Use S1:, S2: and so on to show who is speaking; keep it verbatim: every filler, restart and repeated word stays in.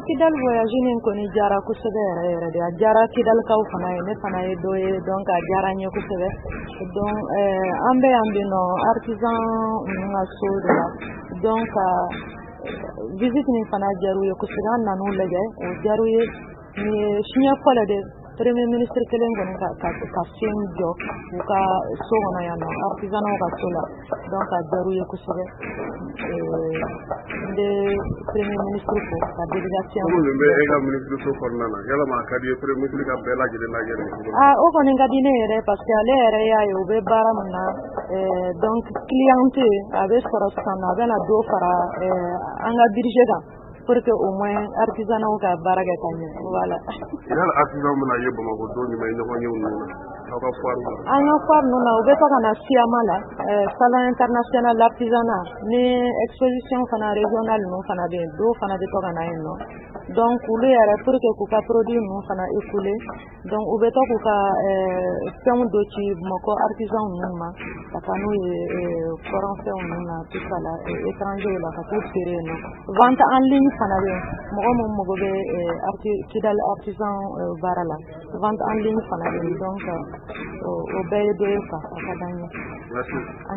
S1: Kidal voyage in koni jara kusebe yɛrɛ de a jara Kidal kaw fana ye ne fana ye dɔ ye donc a diyara n ye kosɛbɛ donc an bɛ yan bi nɔ artisan ninnu ka so de la donc visite min fana diyara u ye kosɛbɛ an nan'u lajɛ o diyara u ye nin ye siɲɛ fɔlɔ de premier ministre kelen kɔni ka ka ka sen jɔ u ka so kɔnɔ yan nɔ artisanw ka so la donc a diyara u ye kosɛbɛ n bɛ premier ministre fo ka délégation
S2: ko min bɛ e ka ministre so kɔnɔna na yalama a ka di ye premier ministre ka bɛɛ lajɛlen lajɛ
S1: ah o kɔni ka di ne yɛrɛ parce que ale yɛrɛ y'a ye u bɛ baara min na donc clientèle a bɛ sɔrɔ sisan a bɛna dɔ fara an ka budget kan pour que au moins artisanaux ka baara kɛ ka ɲɛ voilà
S2: yala artisan bɛna ye Bamakɔ don jumɛn ɲɔgɔn ye ninnu na aw ka foire
S1: an ka foire ninnu na u bɛ to ka na Siama la salon international l'artisanat ni exposition fana régionale ninnu fana bɛ yen dɔw fana bɛ to ka na yen nɔ donc olu yɛrɛ pour que k'u ka produit ninnu fana écouler donc u bɛ to k'u ka fɛnw dɔ ci Bamakɔ artisan ninnu ma ka taa n'u ye forum fɛnw ninnu na tout ça la étranger la ka t'u feere yen nɔ vente en ligne fana bɛ yen mɔgɔ min mago bɛ Kidal artisan baara la vente en ligne fana bɛ yen donc o bɛɛ ye dɔ ye quoi a ka d'an ye.